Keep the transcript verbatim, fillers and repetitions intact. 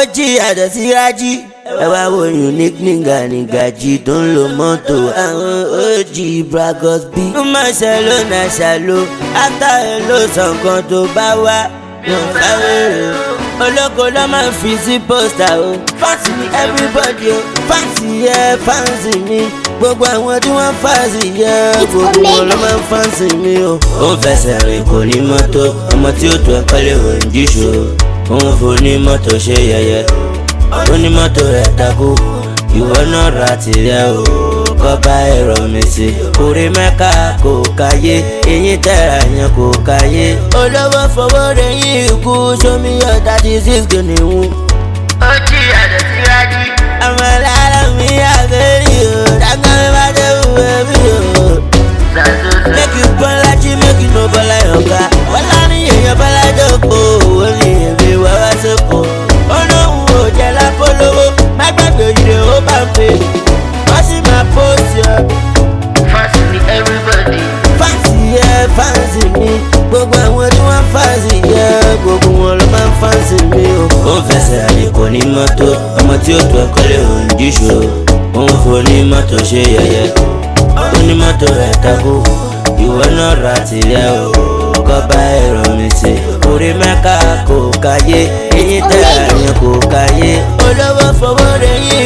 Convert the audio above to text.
jí àdọ̀ sí rájí. Ẹ wá wo unique nígà nígàjì tó ń lo mọ́tò àwọn ó jí bragos bí. Ó máa ṣàlò náà ṣàlò átàrẹ ló sọ nǹkan tó bá wá. Yóò fẹ́ wéré o. Olóko ló máa ń fi sí pósítà o. Fáǹsì ni everybody o. Fáǹsì yẹ fáǹsì mi. Gbogbo àwọn tí wọ́n fáǹsì yẹ gbogbo wọn ló máa ń fáǹsì mi o. Ó ń fẹsẹ̀ rìn kò ní mọ́tò. Ọmọ tí ó tó ẹ̀kọ́ lè wò ń jíṣò. Ó ń fo ní mọ́tò ṣe yẹyẹ. Ó ní mọ́tò rẹ̀ takú. Ìwọ náà ra tìrẹ o. Kọ́ba ẹ̀rọ mi sí. Orí mẹ́ka kò káyé. Eyín tẹ̀ra yẹn kò káyé. Olówó fowó rẹ̀ yín ikú. Sómi yọ thirty six gòníwù. Ó jí àdọ̀ sí rájí. Àmọ́ lára mi àbẹ̀rí o. Dágbọ́n mi bá dé wúwo mi o. Make you born lájí, make you no bọ́lá yọ̀ǹga. Wọ́n lárí èèyàn bọ́lá dòkó. Ó ní èmi wá wá sóko. Ó lóhùn ò jẹ́ lápolówó. Má gbàgbé ìdè ó bá ń pè. Wọ́n sì máa post yọ. Fáǹsì ni everybody. Fáǹsì yẹ fáǹsì mi. Gbogbo àwọn tí wọ́n fáǹsì yẹ gbogbo wọn ló máa ń fáǹsì mi o. Ó ń fẹsẹ̀ rìn kò ní mọ́tò. Ọmọ tí ó tó ẹ̀kọ́ lè ń jíṣò. Ó ń fo ní mọ́tò ṣe yẹyẹ. Ó ní mọ́tò rẹ̀ takú. Ìwọ náà ra tìrẹ o. Kọ́ba ẹ̀rọ mi sí. Orí mẹ́ka kò káyé. Eyín tẹ̀ra yẹn kò káyé. Olówó fowó rẹ̀ yín.